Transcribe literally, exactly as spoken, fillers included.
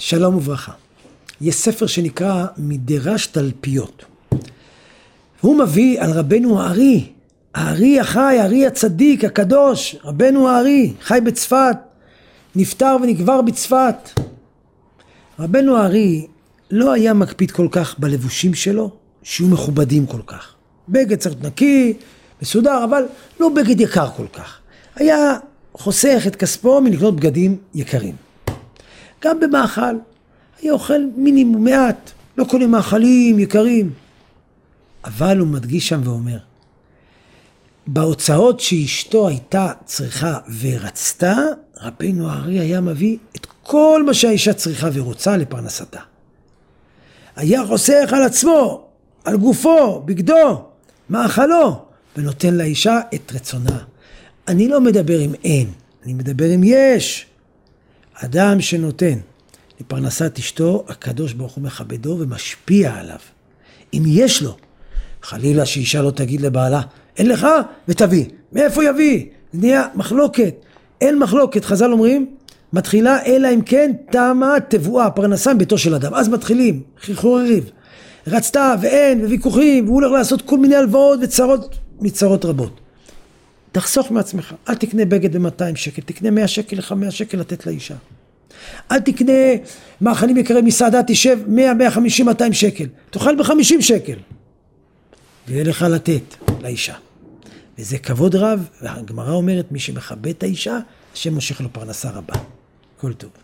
שלום וברכה. יש ספר שנקרא מדרש תלפיות. הוא מביא על רבנו הארי, הארי החי, הארי הצדיק, הקדוש, רבנו הארי, חי בצפת, נפטר ונקבר בצפת. רבנו הארי לא היה מקפיד כל כך בלבושים שלו, שיהיו מכובדים כל כך. בגד צריך נקי, מסודר, אבל לא בגד יקר כל כך. היה חוסך את כספו מלקנות בגדים יקרים. גם במאכל, היה אוכל מינימום מעט, לא קונה מאכלים יקרים. אבל הוא מדגיש שם ואומר, בהוצאות שאשתו הייתה צריכה ורצתה, רבנו הארי היה מביא את כל מה שהאישה צריכה ורוצה לפרנסתה. היה חוסך על עצמו, על גופו, בגדו, מאכלו, ונותן לאישה את רצונה. אני לא מדבר עם אין, אני מדבר עם יש. אדם שנותן לפרנסת אשתו, הקדוש ברוך הוא מכבדו ומשפיע עליו. אם יש לו, חלילה שאישה לא תגיד לבעלה, אין לך ותביא. מאיפה יביא? זה נהיה מחלוקת. אין מחלוקת, חז"ל אומרים, מתחילה אלא אם כן תמה תבואה, פרנסה ביתו של אדם. אז מתחילים, חיכור ריב. רצתה ואין וויכוחים, והוא הולך לעשות כל מיני הלוואות וצרות מצרות רבות. תחסוך מעצמך, אל תקנה בגד ב-מאתיים שקל, תקנה מאה שקל לך, מאה שקל לתת לאישה. אל תקנה מאכלים יקרים מסעדה, תשב מאה, מאה וחמישים, מאתיים שקל, תאכל ב-חמישים שקל. ויהיה לך לתת לאישה. וזה כבוד רב, והגמרא אומרת, מי שמכבד את האישה, השם מושך לו פרנסה רבה. כל טוב.